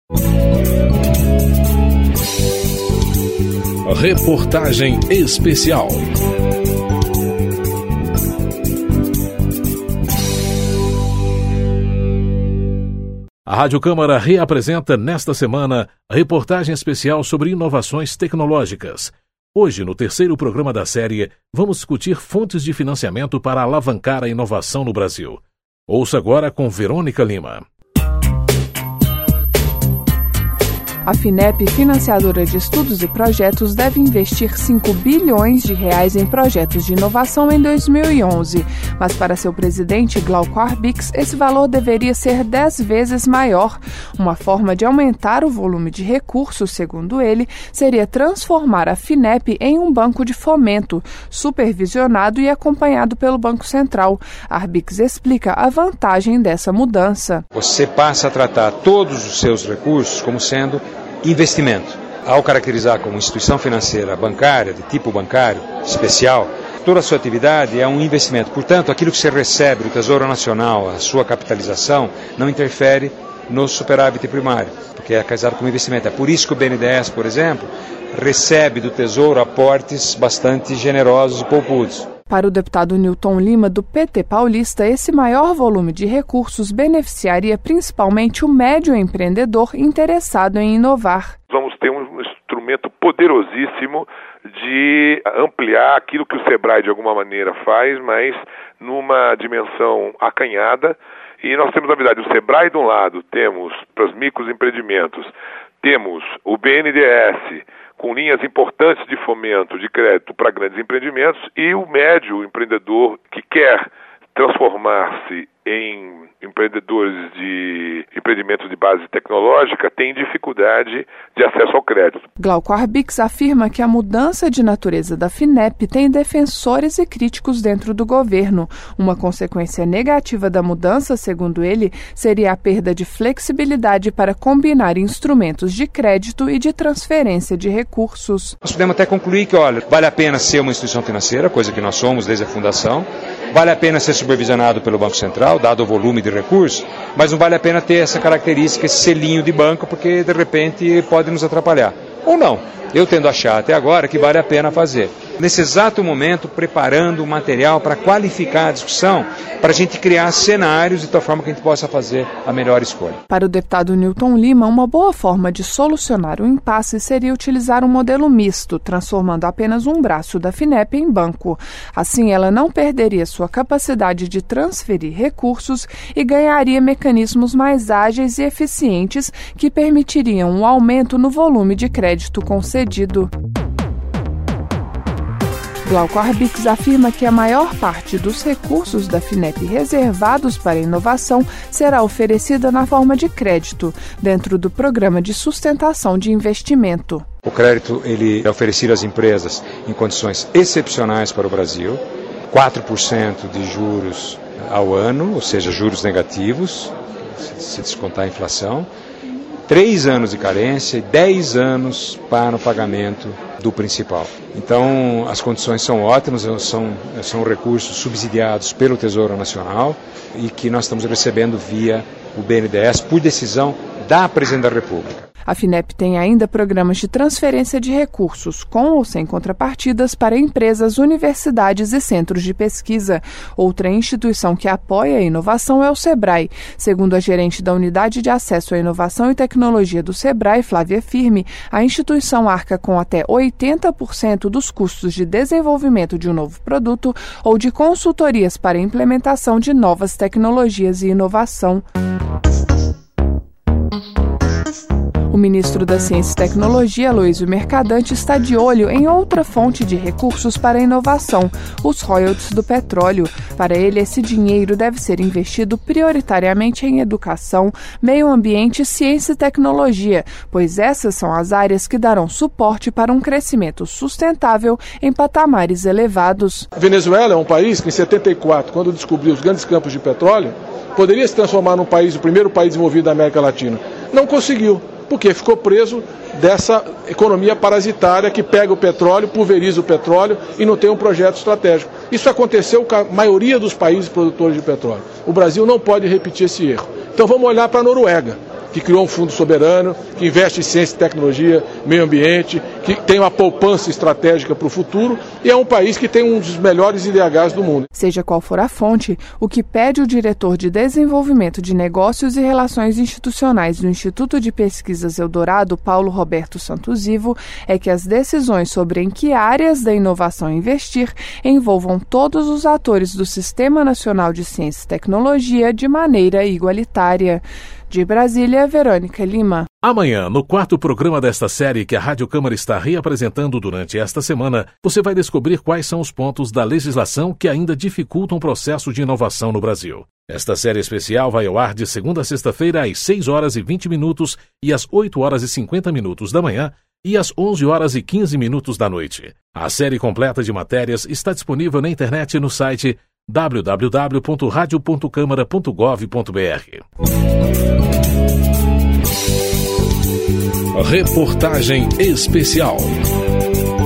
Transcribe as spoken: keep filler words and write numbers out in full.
Reportagem especial. A Rádio Câmara reapresenta nesta semana a reportagem especial sobre inovações tecnológicas. Hoje, no terceiro programa da série, vamos discutir fontes de financiamento para alavancar a inovação no Brasil. Ouça agora com Verônica Lima. A FINEP, financiadora de estudos e projetos, deve investir cinco bilhões de reais em projetos de inovação em dois mil e onze. Mas para seu presidente, Glauco Arbix, esse valor deveria ser dez vezes maior. Uma forma de aumentar o volume de recursos, segundo ele, seria transformar a FINEP em um banco de fomento, supervisionado e acompanhado pelo Banco Central. Arbix explica a vantagem dessa mudança. Você passa a tratar todos os seus recursos como sendo investimento. Ao caracterizar como instituição financeira bancária, de tipo bancário, especial, toda a sua atividade é um investimento. Portanto, aquilo que você recebe do Tesouro Nacional, a sua capitalização, não interfere no superávit primário, porque é casado com investimento. É por isso que o B N D E S, por exemplo, recebe do Tesouro aportes bastante generosos e poupudos. Para o deputado Newton Lima, do P T paulista, esse maior volume de recursos beneficiaria principalmente o médio empreendedor interessado em inovar. Vamos ter um instrumento poderosíssimo de ampliar aquilo que o Sebrae de alguma maneira faz, mas numa dimensão acanhada. E nós temos, na verdade, o Sebrae de um lado, temos para os microempreendimentos, temos o B N D E S, com linhas importantes de fomento de crédito para grandes empreendimentos, e o médio empreendedor que quer transformar-se em empreendedores de empreendimentos de base tecnológica tem dificuldade de acesso ao crédito. Glauco Arbix afirma que a mudança de natureza da FINEP tem defensores e críticos dentro do governo. Uma consequência negativa da mudança, segundo ele, seria a perda de flexibilidade para combinar instrumentos de crédito e de transferência de recursos. Nós podemos até concluir que, olha, vale a pena ser uma instituição financeira, coisa que nós somos desde a fundação, vale a pena ser supervisionado pelo Banco Central, dado o volume de recursos, mas não vale a pena ter essa característica, esse selinho de banco, porque de repente pode nos atrapalhar. Ou não. Eu tendo a achar até agora que vale a pena fazer. Nesse exato momento, preparando o material para qualificar a discussão, para a gente criar cenários de tal forma que a gente possa fazer a melhor escolha. Para o deputado Newton Lima, uma boa forma de solucionar o impasse seria utilizar um modelo misto, transformando apenas um braço da FINEP em banco. Assim, ela não perderia sua capacidade de transferir recursos e ganharia mecanismos mais ágeis e eficientes que permitiriam um aumento no volume de crédito concedido. Glauco Arbix afirma que a maior parte dos recursos da FINEP reservados para inovação será oferecida na forma de crédito, dentro do Programa de Sustentação de Investimento. O crédito ele é oferecido às empresas em condições excepcionais para o Brasil, quatro por cento de juros ao ano, ou seja, juros negativos, se descontar a inflação, três anos de carência e dez anos para o pagamento do principal. Então, as condições são ótimas, são, são recursos subsidiados pelo Tesouro Nacional e que nós estamos recebendo via o B N D E S por decisão da Presidente da República. A FINEP tem ainda programas de transferência de recursos, com ou sem contrapartidas, para empresas, universidades e centros de pesquisa. Outra instituição que apoia a inovação é o Sebrae. Segundo a gerente da Unidade de Acesso à Inovação e Tecnologia do Sebrae, Flávia Firme, a instituição arca com até oitenta por cento dos custos de desenvolvimento de um novo produto ou de consultorias para a implementação de novas tecnologias e inovação. O ministro da Ciência e Tecnologia, Aloysio Mercadante, está de olho em outra fonte de recursos para a inovação, os royalties do petróleo. Para ele, esse dinheiro deve ser investido prioritariamente em educação, meio ambiente, ciência e tecnologia, pois essas são as áreas que darão suporte para um crescimento sustentável em patamares elevados. A Venezuela é um país que, em setenta e quatro, quando descobriu os grandes campos de petróleo, poderia se transformar num país, o primeiro país desenvolvido da América Latina. Não conseguiu, porque ficou preso dessa economia parasitária que pega o petróleo, pulveriza o petróleo e não tem um projeto estratégico. Isso aconteceu com a maioria dos países produtores de petróleo. O Brasil não pode repetir esse erro. Então vamos olhar para a Noruega. que criou um fundo soberano, que investe em ciência e tecnologia, meio ambiente, que tem uma poupança estratégica para o futuro e é um país que tem um dos melhores I D Hs do mundo. Seja qual for a fonte, o que pede o diretor de Desenvolvimento de Negócios e Relações Institucionais do Instituto de Pesquisas Eldorado, Paulo Roberto Santos Ivo, é que as decisões sobre em que áreas da inovação investir envolvam todos os atores do Sistema Nacional de Ciência e Tecnologia de maneira igualitária. De Brasília, Verônica Lima. Amanhã, no quarto programa desta série que a Rádio Câmara está reapresentando durante esta semana, você vai descobrir quais são os pontos da legislação que ainda dificultam o processo de inovação no Brasil. Esta série especial vai ao ar de segunda a sexta-feira às seis horas e vinte minutos e às oito horas e cinquenta minutos da manhã e às onze horas e quinze minutos da noite. A série completa de matérias está disponível na internet no site w w w ponto radio ponto câmara ponto gov ponto b r. Reportagem especial.